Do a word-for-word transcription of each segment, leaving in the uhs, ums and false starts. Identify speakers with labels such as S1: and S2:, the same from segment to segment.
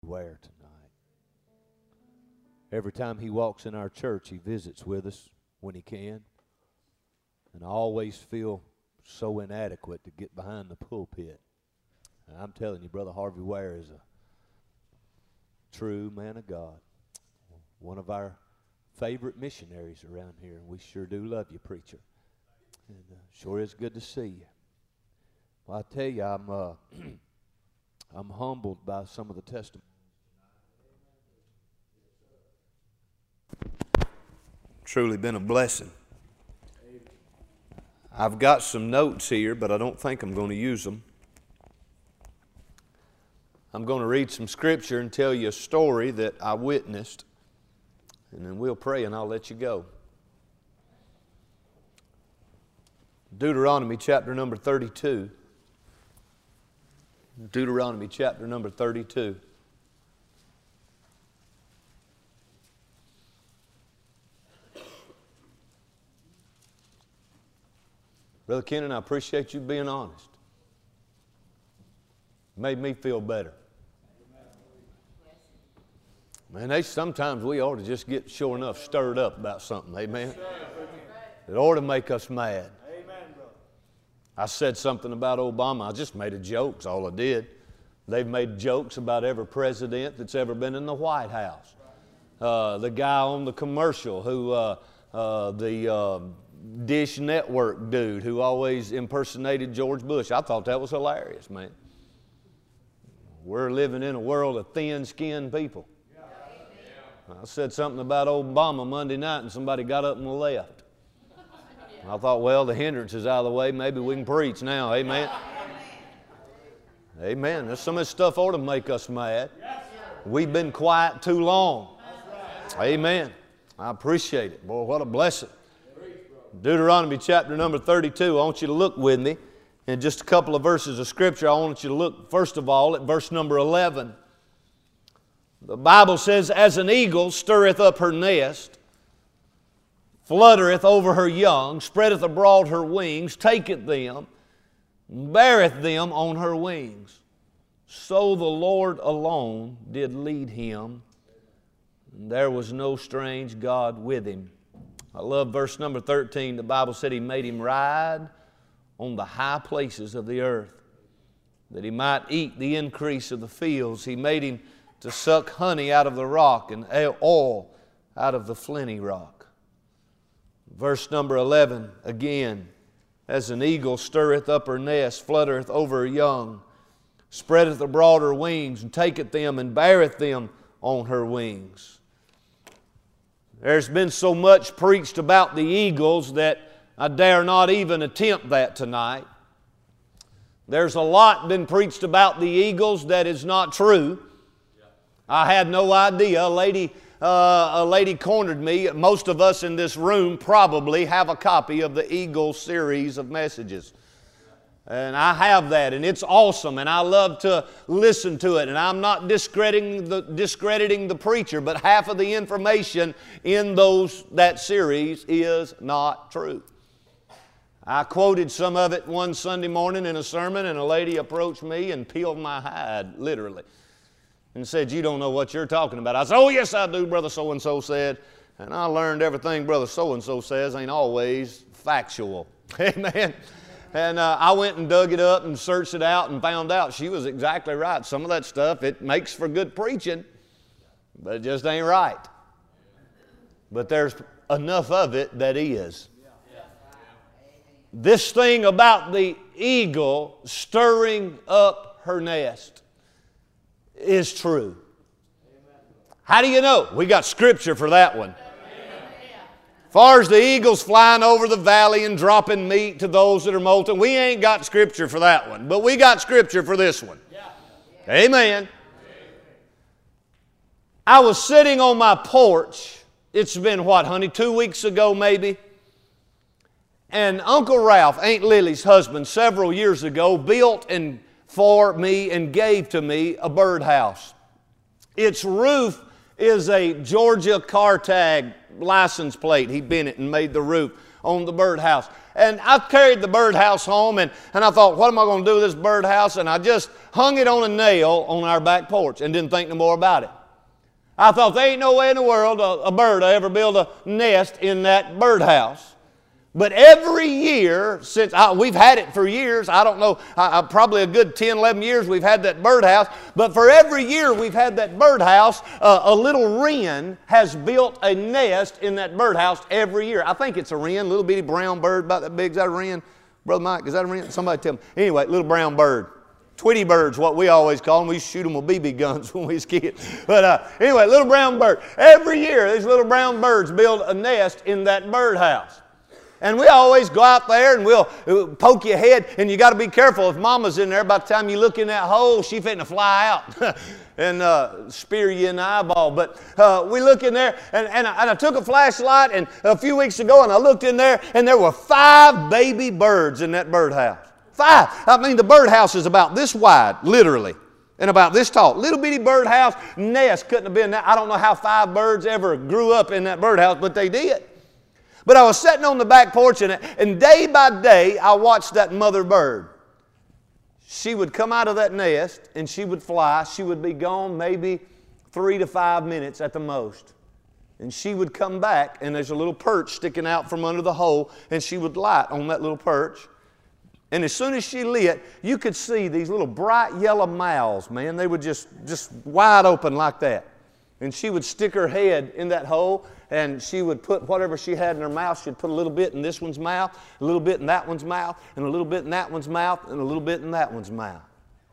S1: Ware tonight. Every time he walks in our church, he visits with us when he can. And I always feel so inadequate to get behind the pulpit. And I'm telling you, Brother Harvey Ware is a true man of God. One of our favorite missionaries around here. And we sure do love you, preacher. And uh, sure is good to see you. Well, I tell you, I'm, uh, I'm humbled by some of the testimonies. Truly been a blessing. I've got some notes here, but I don't think I'm going to use them. I'm going to read some scripture and tell you a story that I witnessed, and then we'll pray and I'll let you go. Deuteronomy chapter number thirty-two. Deuteronomy chapter number thirty-two. Brother Kennan, I appreciate you being honest. Made me feel better. Man, they, sometimes we ought to just get sure enough stirred up about something. Amen. It ought to make us mad. I said something about Obama. I just made a joke, that's all I did. They've made jokes about every president that's ever been in the White House. Uh, the guy on the commercial who, uh, uh, the uh, Dish Network dude who always impersonated George Bush. I thought that was hilarious, man. We're living in a world of thin-skinned people. I said something about Obama Monday night and somebody got up and left. I thought, well, the hindrance is out of the way. Maybe we can preach now. Amen. Amen. There's some of this stuff ought to make us mad. We've been quiet too long. Amen. I appreciate it. Boy, what a blessing. Deuteronomy chapter number thirty-two. I want you to look with me in just a couple of verses of Scripture. I want you to look, first of all, at verse number eleven. The Bible says, as an eagle stirreth up her nest, fluttereth over her young, spreadeth abroad her wings, taketh them, beareth them on her wings. So the Lord alone did lead him, and there was no strange God with him. I love verse number thirteen. The Bible said he made him ride on the high places of the earth, that he might eat the increase of the fields. He made him to suck honey out of the rock and oil out of the flinty rock. Verse number eleven, again, as an eagle stirreth up her nest, fluttereth over her young, spreadeth abroad her wings, and taketh them and beareth them on her wings. There's been so much preached about the eagles that I dare not even attempt that tonight. There's a lot been preached about the eagles that is not true. I had no idea. A lady, uh, a lady cornered me. Most of us in this room probably have a copy of the Eagle series of messages. And I have that, and it's awesome, and I love to listen to it. And I'm not discrediting the, discrediting the preacher, but half of the information in those that series is not true. I quoted some of it one Sunday morning in a sermon, and a lady approached me and peeled my hide, literally, and said, "You don't know what you're talking about." I said, "Oh, yes, I do, Brother So-and-so said." And I learned everything Brother So-and-so says ain't always factual. Amen. And uh, I went and dug it up and searched it out and found out she was exactly right. Some of that stuff, it makes for good preaching, but it just ain't right. But there's enough of it that is. This thing about the eagle stirring up her nest is true. How do you know? We got Scripture for that one. As far as the eagles flying over the valley and dropping meat to those that are molting, we ain't got Scripture for that one. But we got Scripture for this one. Amen. I was sitting on my porch. It's been, what, honey, two weeks ago maybe? And Uncle Ralph, Aunt Lily's husband, several years ago, built and for me and gave to me a birdhouse. Its roof is a Georgia car tag license plate. He bent it and made the roof on the birdhouse. And I carried the birdhouse home, and, and I thought, what am I going to do with this birdhouse? And I just hung it on a nail on our back porch and didn't think no more about it. I thought, there ain't no way in the world a, a bird will ever build a nest in that birdhouse. But every year, since I, we've had it for years, I don't know, I, I, probably a good ten, eleven years we've had that birdhouse, but for every year we've had that birdhouse, uh, a little wren has built a nest in that birdhouse every year. I think it's a wren, little bitty brown bird about that big. Is that a wren? Brother Mike, is that a wren? Somebody tell me. Anyway, little brown bird. Tweety birds, what we always call them. We used to shoot them with B B guns when we was kids. But uh, anyway, little brown bird. Every year these little brown birds build a nest in that birdhouse. And we always go out there and we'll poke your head, and you got to be careful. If Mama's in there, by the time you look in that hole, she's fitting to fly out and uh, spear you in the eyeball. But uh, we look in there, and, and, I, and I took a flashlight and a few weeks ago, and I looked in there, and there were five baby birds in that birdhouse. Five. I mean, the birdhouse is about this wide, literally, and about this tall. Little bitty birdhouse nest couldn't have been that. I don't know how five birds ever grew up in that birdhouse, but they did. But I was sitting on the back porch, and, and day by day, I watched that mother bird. She would come out of that nest, and she would fly. She would be gone maybe three to five minutes at the most. And she would come back, and there's a little perch sticking out from under the hole, and she would light on that little perch. And as soon as she lit, you could see these little bright yellow mouths, man. They would just, just wide open like that. And she would stick her head in that hole, and she would put whatever she had in her mouth. She'd put a little bit in this one's mouth, a little bit in that one's mouth, and a little bit in that one's mouth, and a little bit in that one's mouth.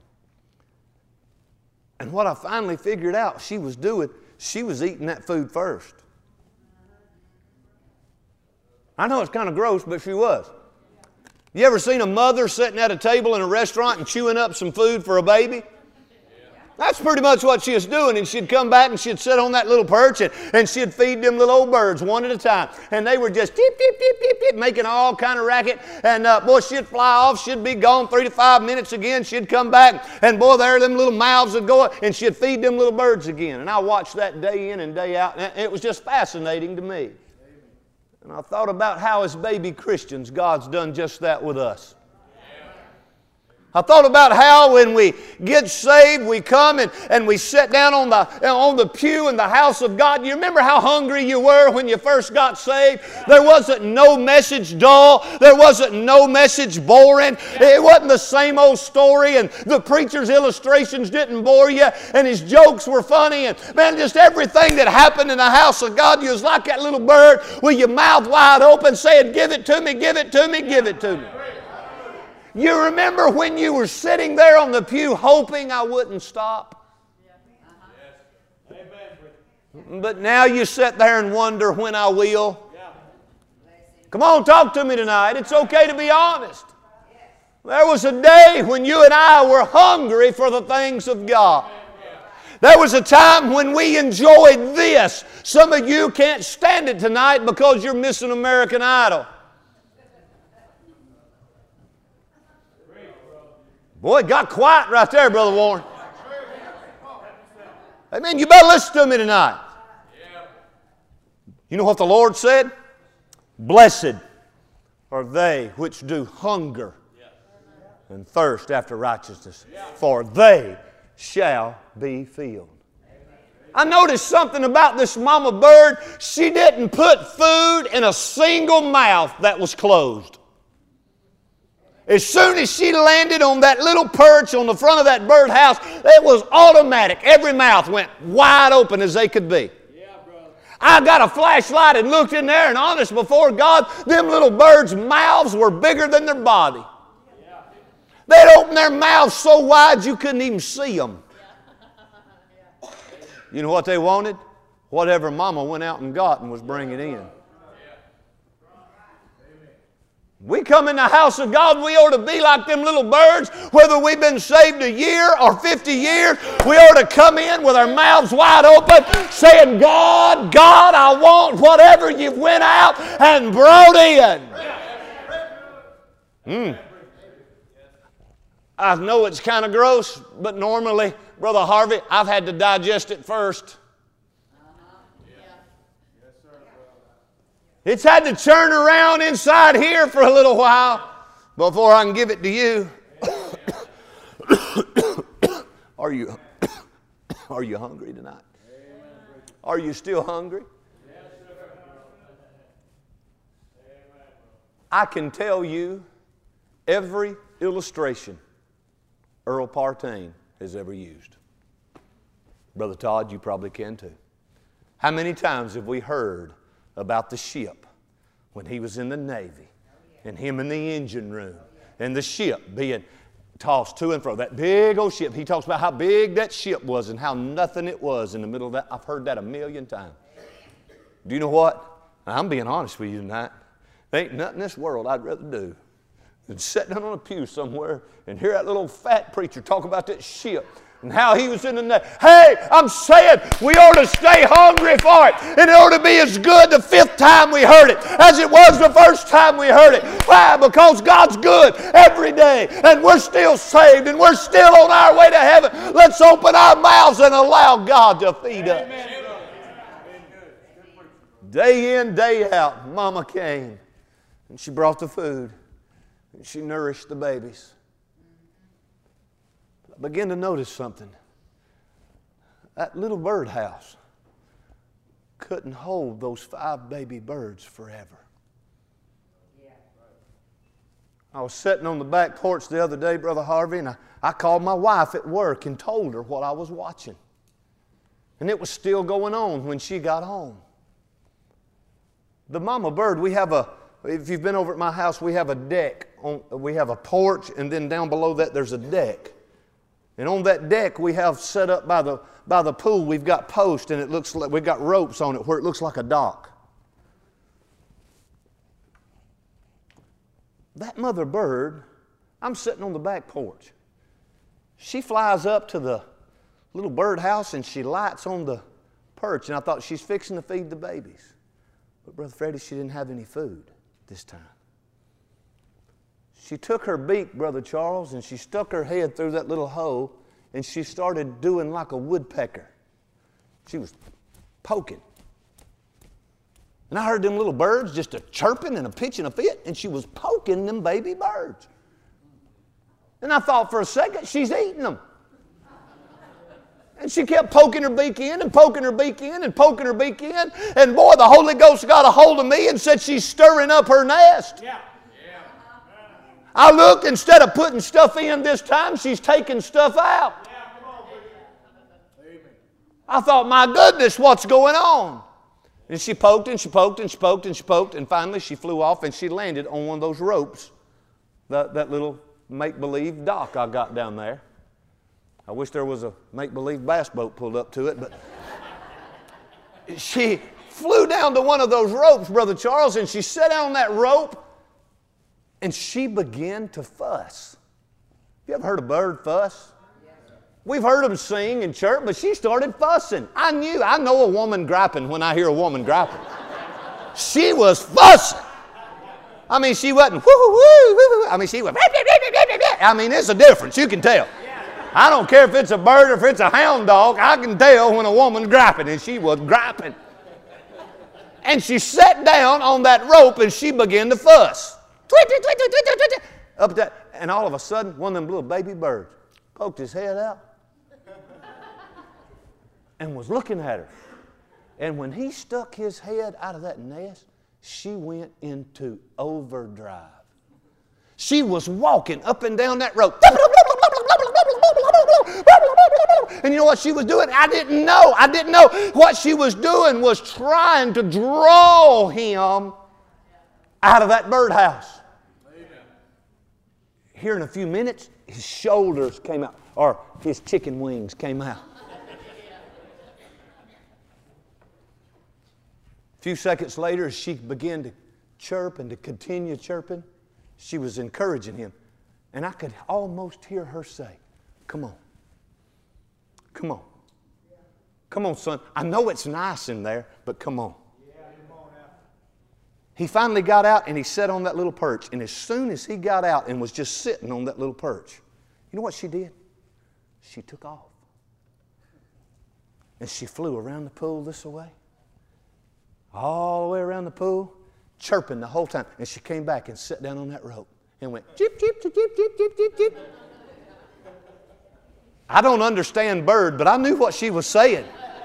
S1: And what I finally figured out she was doing, she was eating that food first. I know it's kind of gross, but she was. You ever seen a mother sitting at a table in a restaurant and chewing up some food for a baby? That's pretty much what she was doing, and she'd come back and she'd sit on that little perch, and, and she'd feed them little old birds one at a time. And they were just teep, teep, teep, teep, teep, making all kind of racket. And uh, boy, she'd fly off. She'd be gone three to five minutes again. She'd come back, and boy, there them little mouths would go, and she'd feed them little birds again. And I watched that day in and day out, and it was just fascinating to me. And I thought about how as baby Christians, God's done just that with us. I thought about how when we get saved, we come and, and we sit down on the, on the pew in the house of God. You remember how hungry you were when you first got saved? There wasn't no message dull. There wasn't no message boring. It wasn't the same old story, and the preacher's illustrations didn't bore you, and his jokes were funny, and man, just everything that happened in the house of God, you was like that little bird with your mouth wide open saying, give it to me, give it to me, give it to me. You remember when you were sitting there on the pew hoping I wouldn't stop? But now you sit there and wonder when I will. Come on, talk to me tonight. It's okay to be honest. There was a day when you and I were hungry for the things of God. There was a time when we enjoyed this. Some of you can't stand it tonight because you're missing American Idol. Boy, it got quiet right there, Brother Warren. Amen. You better listen to me tonight. You know what the Lord said? Blessed are they which do hunger and thirst after righteousness, for they shall be filled. I noticed something about this mama bird. She didn't put food in a single mouth that was closed. As soon as she landed on that little perch on the front of that birdhouse, it was automatic. Every mouth went wide open as they could be. Yeah, brother. I got a flashlight and looked in there, and honest before God, them little birds' mouths were bigger than their body. Yeah. They'd open their mouths so wide you couldn't even see them. Yeah. You know what they wanted? Whatever Mama went out and got and was bringing in. We come in the house of God, we ought to be like them little birds. Whether we've been saved a year or fifty years, we ought to come in with our mouths wide open saying, God, God, I want whatever you've went out and brought in. Mm. I know it's kind of gross, but normally, Brother Harvey, I've had to digest it first. It's had to churn around inside here for a little while before I can give it to you. Are you, are you hungry tonight? Are you still hungry? I can tell you every illustration Earl Partain has ever used. Brother Todd, you probably can too. How many times have we heard about the ship when he was in the Navy and him in the engine room and the ship being tossed to and fro? That big old ship. He talks about how big that ship was and how nothing it was in the middle of that. I've heard that a million times. Do you know what? I'm being honest with you tonight. There ain't nothing in this world I'd rather do than sit down on a pew somewhere and hear that little fat preacher talk about that ship and how he was in the Navy. Hey, I'm saying we ought to stay hungry for it. And it ought to be as good the fifth time we heard it as it was the first time we heard it. Why? Because God's good every day. And we're still saved and we're still on our way to heaven. Let's open our mouths and allow God to feed us. Day in, day out, Mama came and she brought the food and she nourished the babies. I began to notice something. That little birdhouse couldn't hold those five baby birds forever. I was sitting on the back porch the other day, Brother Harvey, and I, I called my wife at work and told her what I was watching. And it was still going on when she got home. The mama bird, we have a, if you've been over at my house, we have a deck. On, we have a porch, and then down below that there's a deck. And on that deck we have set up by the, by the pool, we've got posts, and it looks like we've got ropes on it where it looks like a dock. That mother bird, I'm sitting on the back porch. She flies up to the little birdhouse and she lights on the perch, and I thought she's fixing to feed the babies. But Brother Freddie, she didn't have any food this time. She took her beak, Brother Charles, and she stuck her head through that little hole, and she started doing like a woodpecker. She was poking. And I heard them little birds just a chirping and a pitching a fit, and she was poking them baby birds. And I thought for a second, she's eating them. And she kept poking her beak in and poking her beak in and poking her beak in. And boy, the Holy Ghost got a hold of me and said she's stirring up her nest. Yeah. Yeah. I looked, instead of putting stuff in this time, she's taking stuff out. Yeah, come on, Amen. I thought, my goodness, what's going on? And she poked and she poked and she poked and she poked, and finally she flew off and she landed on one of those ropes, that, that little make-believe dock I got down there. I wish there was a make-believe bass boat pulled up to it, but she flew down to one of those ropes, Brother Charles, and she sat on that rope and she began to fuss. You ever heard a bird fuss? We've heard them sing and chirp, but she started fussing. I knew, I know a woman griping when I hear a woman griping. She was fussing. I mean, she wasn't whoo, whoo, whoo, whoo. I mean, she was, I mean, it's a difference, you can tell. I don't care if it's a bird or if it's a hound dog, I can tell when a woman's griping, and she was griping. And she sat down on that rope and she began to fuss. Tweet, tweet, tweet, tweet, tweet, tweet. Up that, and all of a sudden, one of them little baby birds poked his head out and was looking at her. And when he stuck his head out of that nest, she went into overdrive. She was walking up and down that rope. And you know what she was doing? I didn't know. I didn't know. What she was doing was trying to draw him out of that birdhouse. Here in a few minutes, his shoulders came out, or his chicken wings came out. A few seconds later, as she began to chirp and to continue chirping, she was encouraging him. And I could almost hear her say, come on. Come on. Come on, son. I know it's nice in there, but come on. He finally got out and he sat on that little perch. And as soon as he got out and was just sitting on that little perch, you know what she did? She took off. And she flew around the pool this way, all the way around the pool, chirping the whole time. And she came back and sat down on that rope and went, chip, chip, chip, chip, chip, chip, chip, chip. I don't understand bird, but I knew what she was saying.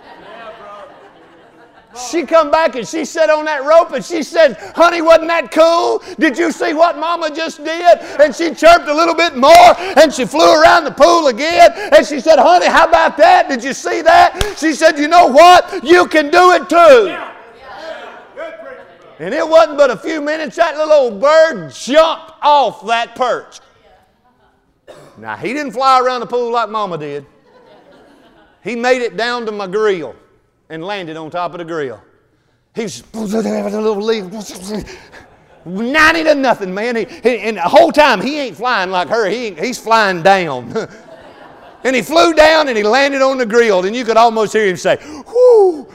S1: She come back and she sat on that rope and she said, honey, wasn't that cool? Did you see what Mama just did? And she chirped a little bit more and she flew around the pool again. And she said, honey, how about that? Did you see that? She said, you know what? You can do it too. And it wasn't but a few minutes, that little old bird jumped off that perch. Now, he didn't fly around the pool like Mama did. He made it down to my grill and landed on top of the grill. He's a little leaf, ninety to nothing, man. He, he, and the whole time he ain't flying like her. He ain't, he's flying down. And he flew down and he landed on the grill, and you could almost hear him say, "Whoo!"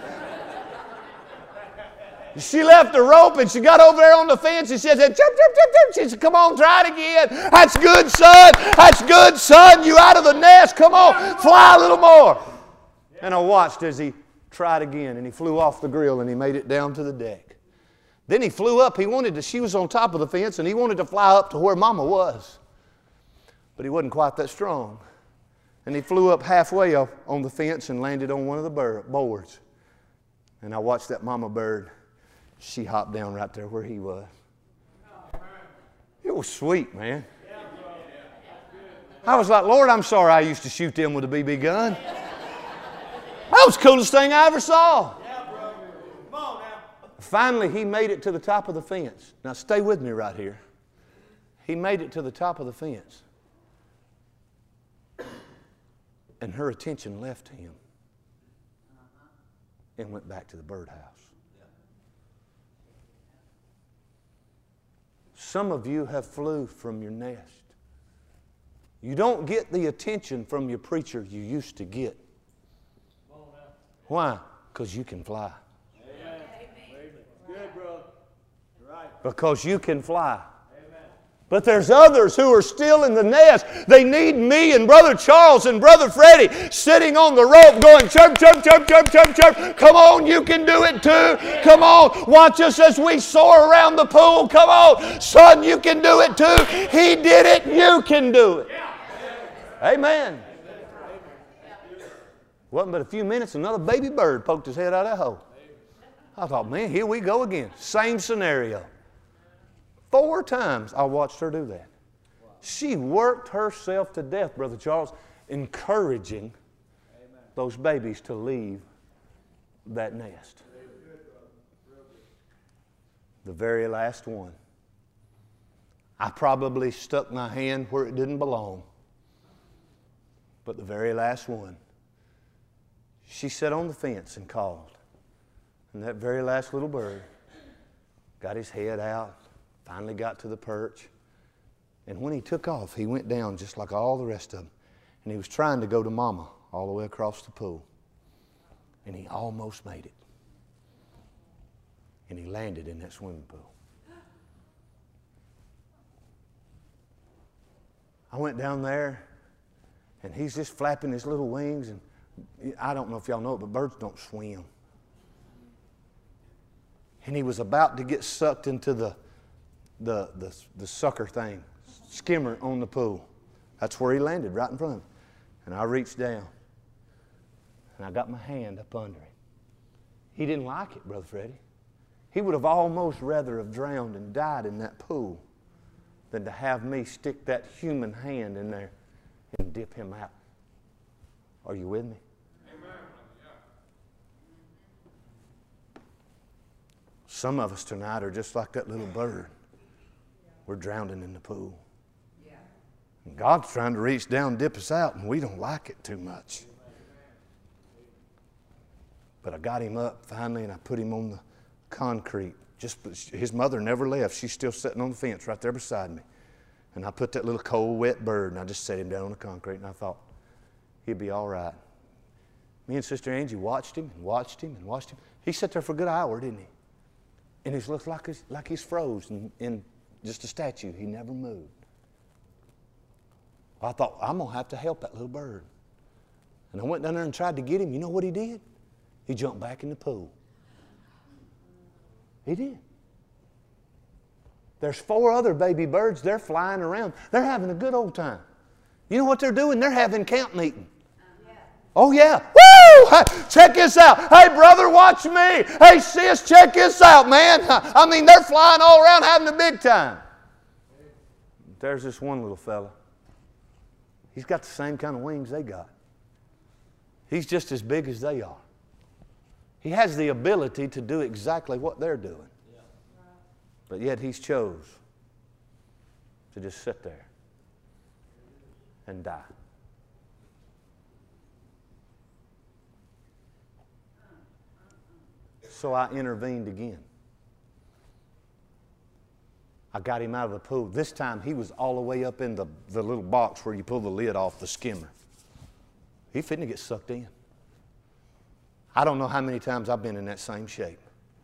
S1: She left the rope and she got over there on the fence and she said, jump, jump, jump, jump. She said, come on, try it again. That's good, son. That's good, son. You out of the nest. Come on, fly a little more. And I watched as he tried again, and he flew off the grill and he made it down to the deck. Then he flew up. He wanted to, she was on top of the fence, and he wanted to fly up to where Mama was. But he wasn't quite that strong. And he flew up halfway up on the fence and landed on one of the bird, boards. And I watched that mama bird. She hopped down right there where he was. It was sweet, man. I was like, Lord, I'm sorry I used to shoot them with a B B gun. That was the coolest thing I ever saw. Finally, he made it to the top of the fence. Now, stay with me right here. He made it to the top of the fence. And her attention left him and went back to the birdhouse. Some of you have flew from your nest. You don't get the attention from your preacher you used to get. Why? Because you can fly.
S2: Amen. Good, bro. Right.
S1: Because you can fly. But there's others who are still in the nest. They need me and Brother Charles and Brother Freddie sitting on the rope going chirp, chirp, chirp, chirp, chirp, chirp. Come on, you can do it too. Come on, watch us as we soar around the pool. Come on, son, you can do it too. He did it, you can do it. Amen. Wasn't but a few minutes, another baby bird poked his head out of that hole. I thought, man, here we go again. Same scenario. Four times I watched her do that. She worked herself to death, Brother Charles, encouraging Amen. Those babies to leave that nest. The very last one. I probably stuck my hand where it didn't belong. But the very last one, she sat on the fence and called. And that very last little bird got his head out. Finally got to the perch. And when he took off, he went down just like all the rest of them. And he was trying to go to Mama all the way across the pool. And he almost made it. And he landed in that swimming pool. I went down there, and he's just flapping his little wings. And I don't know if y'all know it, but birds don't swim. And he was about to get sucked into the The, the, the sucker thing, skimmer on the pool. That's where he landed, right in front of me. And I reached down, and I got my hand up under him. He didn't like it, Brother Freddie. He would have almost rather have drowned and died in that pool than to have me stick that human hand in there and dip him out. Are you with me? Amen. Some of us tonight are just like that little bird. We're drowning in the pool. Yeah. And God's trying to reach down and dip us out, and we don't like it too much. But I got him up finally, and I put him on the concrete. Just his mother never left. She's still sitting on the fence right there beside me. And I put that little cold, wet bird, and I just set him down on the concrete, and I thought, he'll be all right. Me and Sister Angie watched him and watched him and watched him. He sat there for a good hour, didn't he? And he looked like he's, like he's frozen in just a statue. He never moved. I thought, I'm going to have to help that little bird. And I went down there and tried to get him. You know what he did? He jumped back in the pool. He did. There's four other baby birds. They're flying around. They're having a good old time. You know what they're doing? They're having camp meeting. Oh, yeah. Woo! Check this out. Hey, brother, watch me. Hey, sis, check this out, man. I mean, they're flying all around having a big time. There's this one little fella. He's got the same kind of wings they got. He's just as big as they are. He has the ability to do exactly what they're doing. But yet he's chose to just sit there and die. So I intervened again. I got him out of the pool. This time he was all the way up in the, the little box where you pull the lid off the skimmer. He fitting to get sucked in. I don't know how many times I've been in that same shape.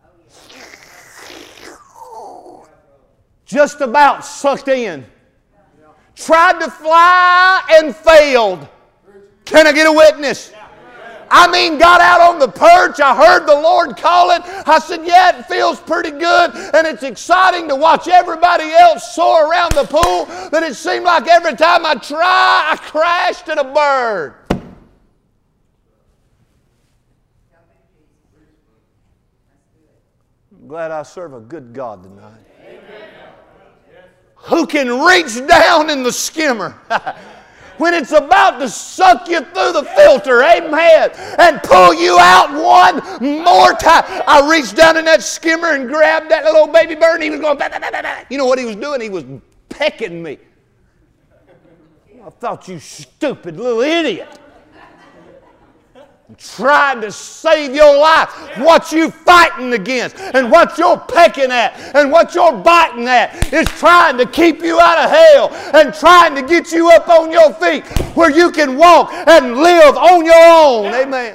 S1: Just about sucked in. Tried to fly and failed. Can I get a witness? I mean, got out on the perch. I heard the Lord calling. I said, yeah, it feels pretty good. And it's exciting to watch everybody else soar around the pool. But it seemed like every time I try, I crashed at a bird. I'm glad I serve a good God tonight. Who can reach down in the skimmer when it's about to suck you through the filter, amen, and pull you out one more time. I reached down in that skimmer and grabbed that little baby bird, and he was going, bah, bah, bah, bah, bah. You know what he was doing? He was pecking me. I thought, you stupid little idiot. Trying to save your life. What you fighting against and what you're pecking at and what you're biting at is trying to keep you out of hell and trying to get you up on your feet where you can walk and live on your own. Amen.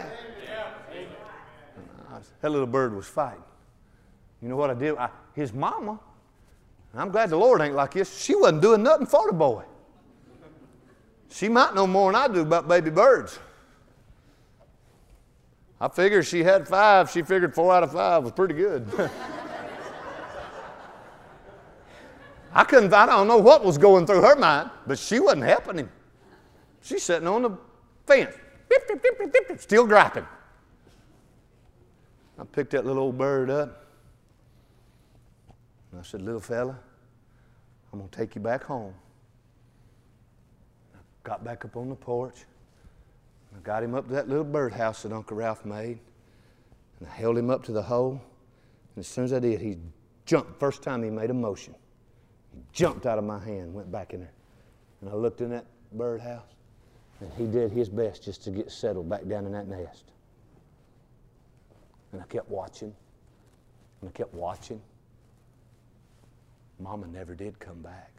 S1: That little bird was fighting. You know what I did? I, his mama, and I'm glad the Lord ain't like this, she wasn't doing nothing for the boy. She might know more than I do about baby birds. I figured she had five. She figured four out of five was pretty good. I couldn't, I don't know what was going through her mind, but she wasn't helping him. She's sitting on the fence, beep, beep, beep, beep, beep, still griping. I picked that little old bird up, and I said, little fella, I'm going to take you back home. I got back up on the porch. I got him up to that little birdhouse that Uncle Ralph made, and I held him up to the hole, and as soon as I did, he jumped. First time he made a motion. He jumped out of my hand, went back in there. And I looked in that birdhouse, and he did his best just to get settled back down in that nest. And I kept watching, and I kept watching. Mama never did come back.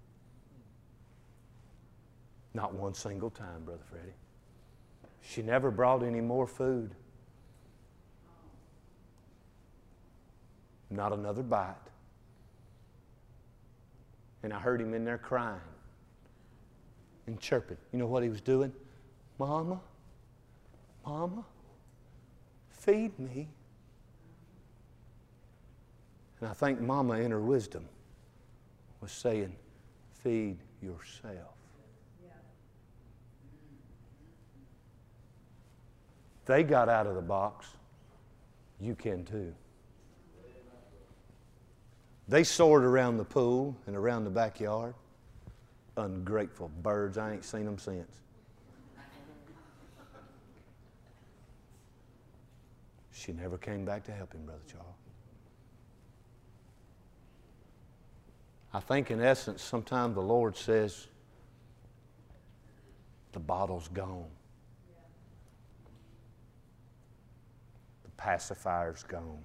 S1: Not one single time, Brother Freddie. She never brought any more food. Not another bite. And I heard him in there crying and chirping. You know what he was doing? Mama, Mama, feed me. And I think Mama, in her wisdom, was saying, feed yourself. They got out of the box. You can too. They soared around the pool and around the backyard. Ungrateful birds. I ain't seen them since. She never came back to help him, Brother Charles. I think in essence, sometimes the Lord says, the bottle's gone. Pacifier's gone.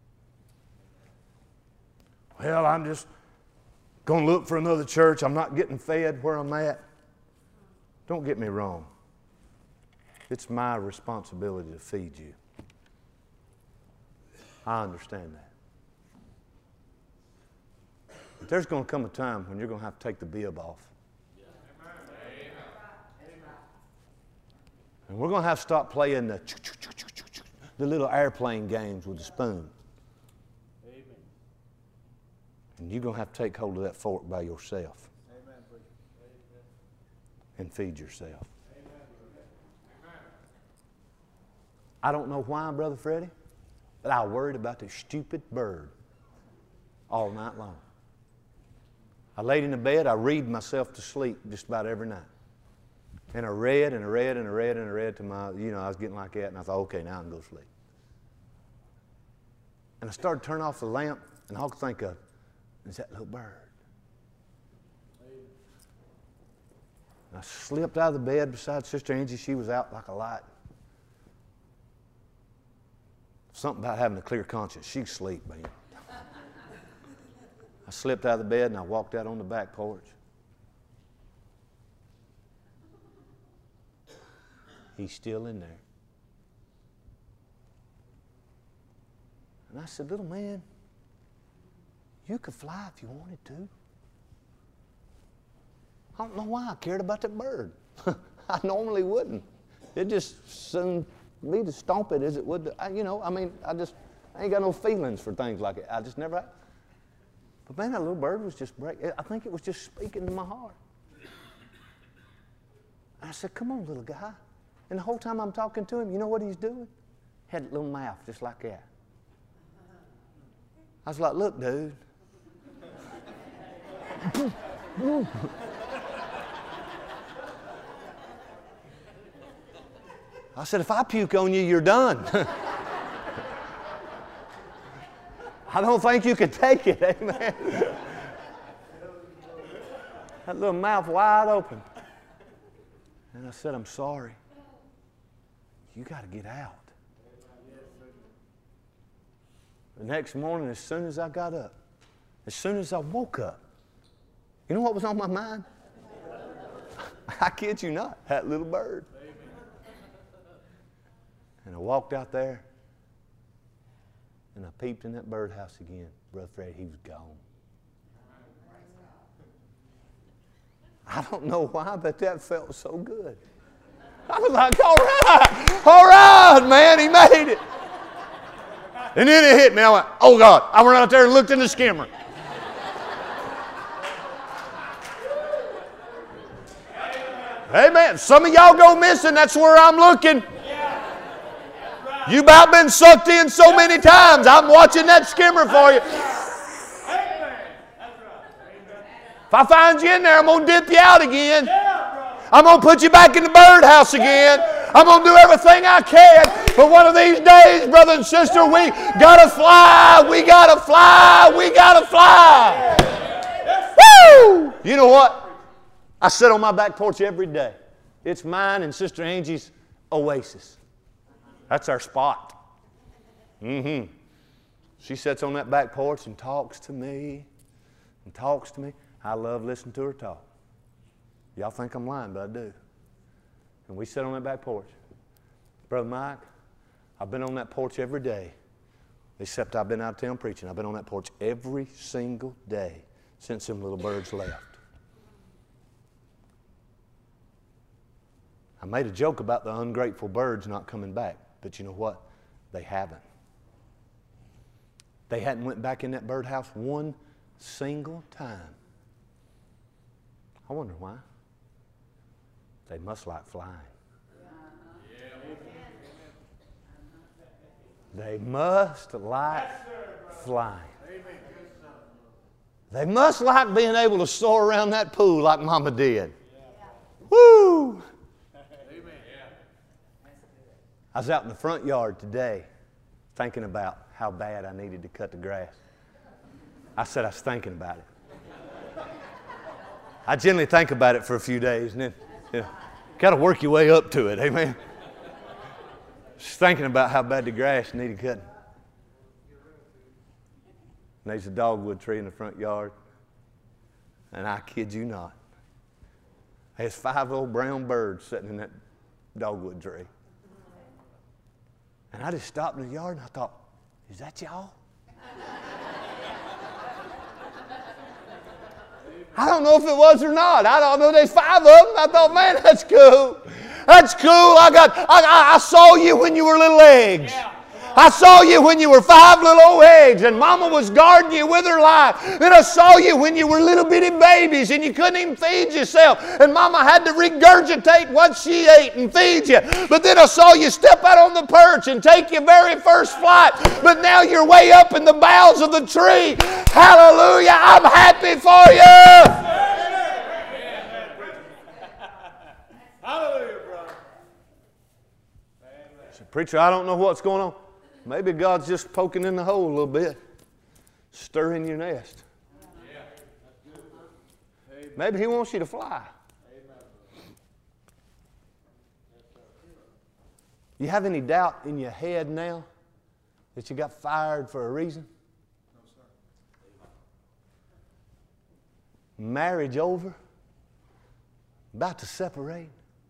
S1: Well, I'm just going to look for another church. I'm not getting fed where I'm at. Don't get me wrong. It's my responsibility to feed you. I understand that. But there's going to come a time when you're going to have to take the bib off. And we're going to have to stop playing the the little airplane games with the spoon. Amen. And you're going to have to take hold of that fork by yourself.
S2: Amen.
S1: And feed yourself. I don't know why, Brother Freddie, but I worried about this stupid bird all night long. I laid in the bed, I read myself to sleep just about every night. And I read and I read and I read and I read to my, you know, I was getting like that, and I thought, okay, now I can go to sleep. And I started to turn off the lamp, and all I could think of is that little bird. And I slipped out of the bed beside Sister Angie. She was out like a light. Something about having a clear conscience. She'd sleep, man. I slipped out of the bed and I walked out on the back porch. He's still in there. And I said, little man, you could fly if you wanted to. I don't know why I cared about that bird. I normally wouldn't. It just soon me to stomp it as it would, I, you know, I mean, I just, I ain't got no feelings for things like it. I just never had. But man, that little bird was just break. I think it was just speaking to my heart. I said, come on, little guy. And the whole time I'm talking to him, you know what he's doing? Had a little mouth just like that. I was like, look, dude. I said, if I puke on you, you're done. I don't think you could take it, amen. That little mouth wide open. And I said, I'm sorry. You got to get out. The next morning, as soon as I got up, as soon as I woke up, you know what was on my mind? I kid you not, that little bird. And I walked out there, and I peeped in that birdhouse again. Brother Fred, he was gone. I don't know why, but that felt so good. I was like, all right, all right, man, he made it. And then it hit me. I went, oh, God. I went out there and looked in the skimmer. Amen. Some of y'all go missing. That's where I'm looking. You've about been sucked in so many times. I'm watching that skimmer for you. If I find you in there, I'm going to dip you out again. I'm going to put you back in the birdhouse again. I'm going to do everything I can. But one of these days, brother and sister, we got to fly. We got to fly. We got to fly. Woo! You know what? I sit on my back porch every day. It's mine and Sister Angie's oasis. That's our spot. Mm-hmm. She sits on that back porch and talks to me and talks to me. I love listening to her talk. Y'all think I'm lying, but I do. And we sit on that back porch. Brother Mike, I've been on that porch every day, except I've been out of town preaching. I've been on that porch every single day since them little birds left. I made a joke about the ungrateful birds not coming back, but you know what? They haven't. They hadn't went back in that birdhouse one single time. I wonder why. They must like flying. They must like flying. They must like being able to soar around that pool like Mama did. Woo! I was out in the front yard today thinking about how bad I needed to cut the grass. I said I was thinking about it. I generally think about it for a few days and then, you know, got to work your way up to it, amen? Just thinking about how bad the grass needed cutting. And there's a dogwood tree in the front yard, and I kid you not, there's five old brown birds sitting in that dogwood tree. And I just stopped in the yard and I thought, is that y'all? I don't know if it was or not. I don't know. There's five of them. I thought, man, that's cool. That's cool. I got. I, I saw you when you were little eggs. I saw you when you were five little old eggs and Mama was guarding you with her life. Then I saw you when you were little bitty babies and you couldn't even feed yourself and Mama had to regurgitate what she ate and feed you. But then I saw you step out on the perch and take your very first flight. But now you're way up in the boughs of the tree. Hallelujah. I'm happy for you.
S2: Hallelujah, brother.
S1: So, preacher, I don't know what's going on. Maybe God's just poking in the hole a little bit, stirring your nest. Maybe He wants you to fly. You have any doubt in your head now that you got fired for a reason? Marriage over, about to separate.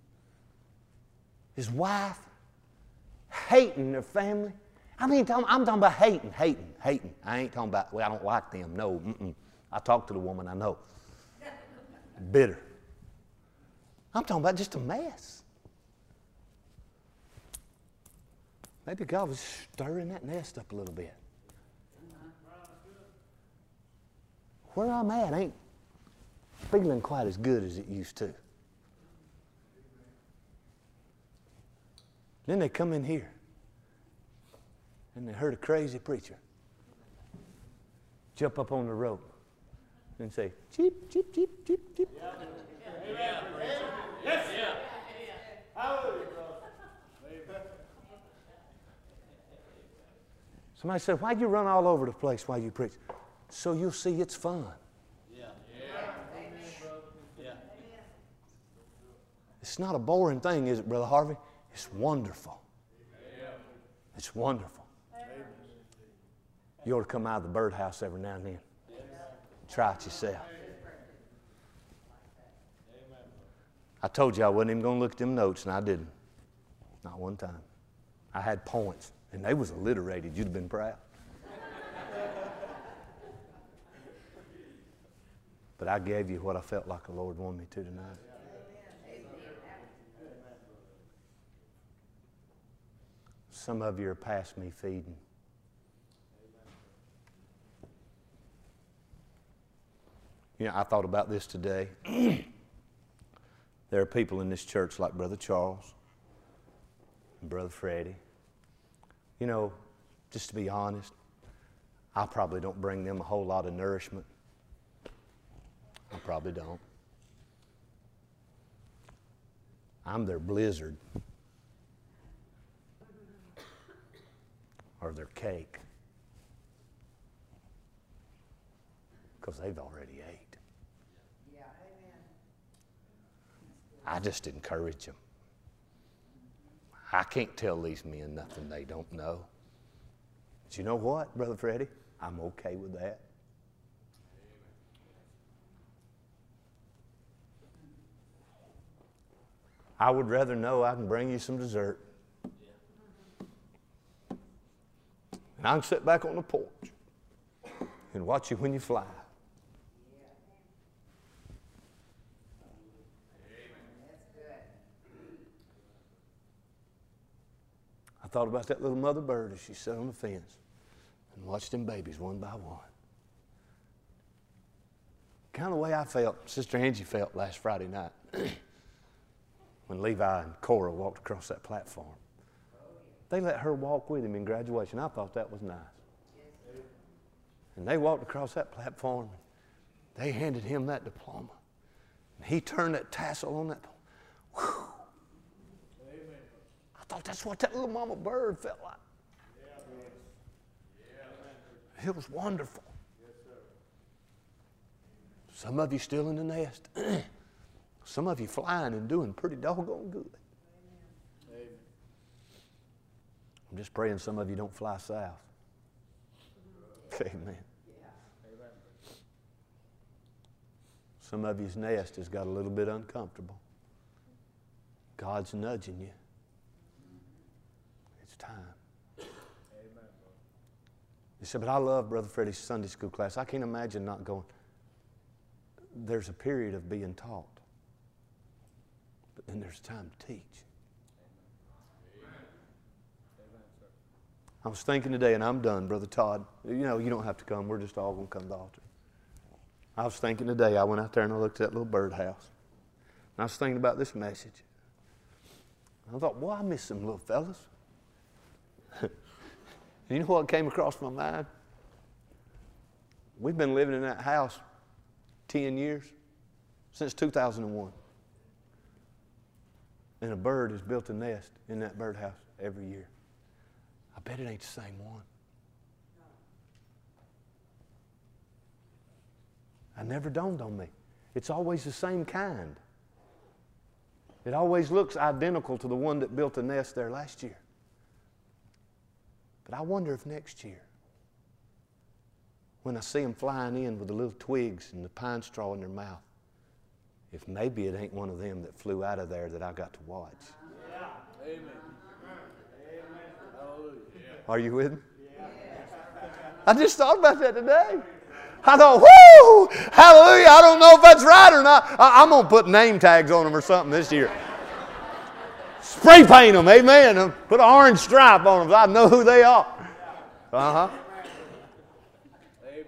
S1: His wife hating their family. I mean, I'm talking about hating, hating, hating. I ain't talking about, well, I don't like them. No, mm-mm. I talk to the woman I know. Bitter. I'm talking about just a mess. Maybe God was stirring that nest up a little bit. Where I'm at ain't feeling quite as good as it used to. Then they come in here and they heard a crazy preacher jump up on the rope and say, cheep, cheep, cheep, cheep, cheep.
S2: Yeah. Amen. Yes. Yeah. Hallelujah, brother.
S1: Somebody said, why'd you run all over the place while you preach? So you'll see it's fun.
S2: Yeah. Yeah. Yeah.
S1: It's not a boring thing, is it, Brother Harvey? It's wonderful. It's wonderful. You ought to come out of the birdhouse every now and then. Try it yourself. I told you I wasn't even going to look at them notes, and I didn't. Not one time. I had points, and they was alliterated. You'd have been proud. But I gave you what I felt like the Lord wanted me to tonight. Some of you are past me feeding. You know, I thought about this today. There are people in this church like Brother Charles and Brother Freddie. You know, just to be honest, I probably don't bring them a whole lot of nourishment. I probably don't. I'm their blizzard. Or their cake. Because they've already ate. Yeah, amen. I just encourage them. I can't tell these men nothing they don't know. But you know what, Brother Freddie? I'm okay with that. I would rather know I can bring you some dessert. And I can sit back on the porch and watch you when you fly. I thought about that little mother bird as she sat on the fence and watched them babies one by one. Kind of the way I felt, Sister Angie felt last Friday night when Levi and Cora walked across that platform. They let her walk with him in graduation. I thought that was nice. And they walked across that platform. They handed him that diploma. And he turned that tassel on that. Whew. I thought that's what that little mama bird felt like. It was wonderful. Some of you still in the nest. Some of you flying and doing pretty doggone good. I'm just praying some of you don't fly south. Amen. Some of you's nest has got a little bit uncomfortable. God's nudging you. It's time. You said, but I love Brother Freddie's Sunday school class. I can't imagine not going. There's a period of being taught. But then there's time to teach. I was thinking today, and I'm done, Brother Todd. You know, you don't have to come. We're just all going to come to the altar. I was thinking today, I went out there and I looked at that little birdhouse. And I was thinking about this message. I thought, boy, I miss them little fellas. You know what came across my mind? We've been living in that house ten years, since two thousand one. And a bird has built a nest in that birdhouse every year. I bet it ain't the same one. It never dawned on me. It's always the same kind. It always looks identical to the one that built a nest there last year. But I wonder if next year, when I see them flying in with the little twigs and the pine straw in their mouth, if maybe it ain't one of them that flew out of there that I got to watch.
S2: Yeah. Amen. Amen. Hallelujah.
S1: Are you with me? Yeah. I just thought about that today. I thought, whoo, hallelujah. I don't know if that's right or not. I, I'm going to put name tags on them or something this year. Spray paint them, amen. Put an orange stripe on them so I know who they are. Uh-huh.
S2: Amen.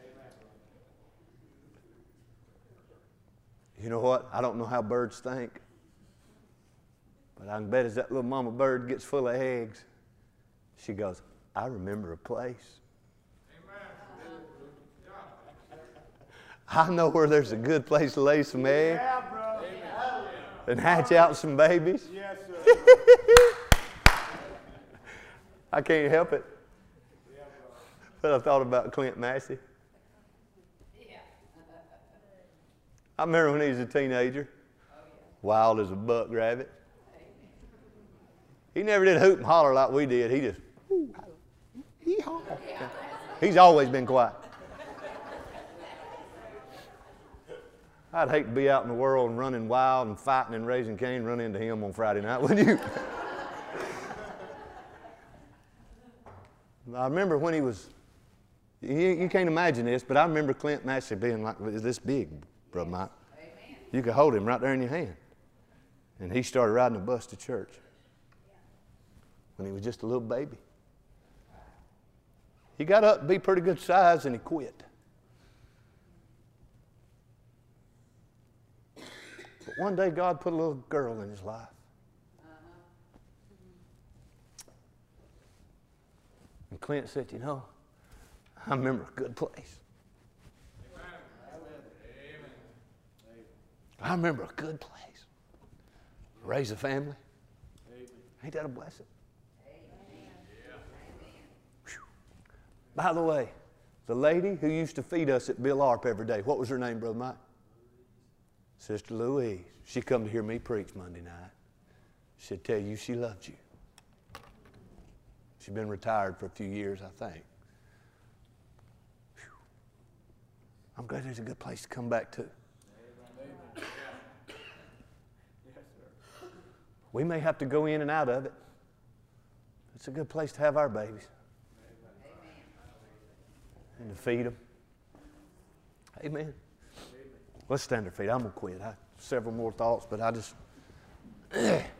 S1: You know what? I don't know how birds think. But I can bet as that little mama bird gets full of eggs, she goes, I remember a place. I know where there's a good place to lay some eggs
S2: Yeah, bro.
S1: and hatch out some babies.
S2: Yes, sir.
S1: I can't help it. But I thought about Clint Massey. I remember when he was a teenager, wild as a buck rabbit. He never did hoop and holler like we did. He just, ooh, hee-haw. He's always been quiet. I'd hate to be out in the world and running wild and fighting and raising Cain and run into him on Friday night, wouldn't you? I remember when he was, you, you can't imagine this, but I remember Clint Massey being like this big, Brother Mike. Amen. You could hold him right there in your hand. And he started riding a bus to church when he was just a little baby. He got up to be pretty good size and he quit. But one day God put a little girl in his life. Uh-huh. And Clint said, you know, I remember a good place. Amen. I remember a good place. Raise a family. Amen. Ain't that a blessing? Amen. Yeah. By the way, the lady who used to feed us at Bill Arp every day, what was her name, Brother Mike? Sister Louise. She come to hear me preach Monday night. She'd tell you she loved you. She's been retired for a few years, I think. Whew. I'm glad there's a good place to come back to. Amen. We may have to go in and out of it. It's a good place to have our babies. And to feed them. Amen. Let's stand our feet. I'm going to quit. I have several more thoughts, but I just...